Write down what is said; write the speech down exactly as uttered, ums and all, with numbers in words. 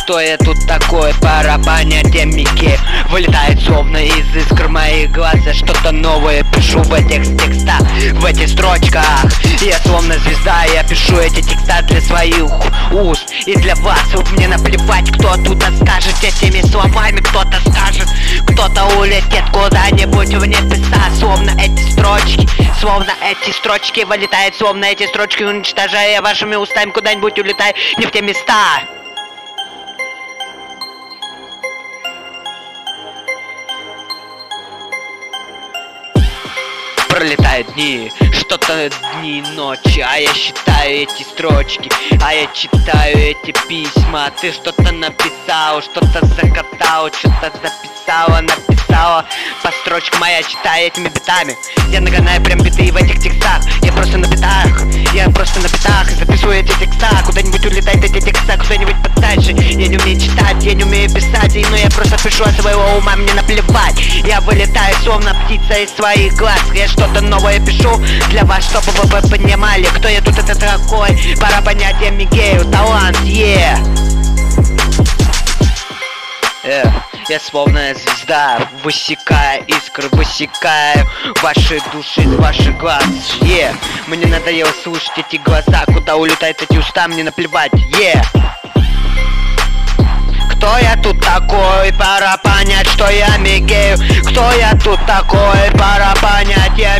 кто я тут такой, пора понять, я Микки. Вылетает словно из искр моих глаз. Я что-то новое пишу в этих текстах, в этих строчках. Я словно звезда, я пишу эти текста для своих уст и для вас. Вот мне наплевать, кто тут скажет этими словами. Кто-то скажет, кто-то улетит куда-нибудь в небеса. Словно эти строчки, словно эти строчки вылетает, словно эти строчки уничтожая вашими устами куда-нибудь улетай не в те места. Пролетают дни, что-то дни, ночи, а я считаю эти строчки, а я читаю эти письма. Ты что-то написал, что-то закатал, что-то записала, написала. По строчкам моя читаю этими битами. Я нагоняю прям биты в этих текстах. Я просто на битах, я просто на битах. Записываю эти текста, куда-нибудь улетают эти текста, куда-нибудь подальше. Я не умею читать, я не умею писать, но я просто пишу от своего ума, мне наплевать. Я вылетаю словно птица из своих глаз. Я что-то новое пишу для вас, чтобы вы понимали, кто я тут это такой. Пора понять, я Мигею, талант, е yeah. yeah. Я словно звезда, высекая искры, высекаю ваши души из ваших глаз, е yeah. Мне надоело слушать эти глаза, куда улетают эти уста, мне наплевать, е yeah. Кто я тут такой, пора понять, что я Мигею. Кто я тут такой, пора понять, я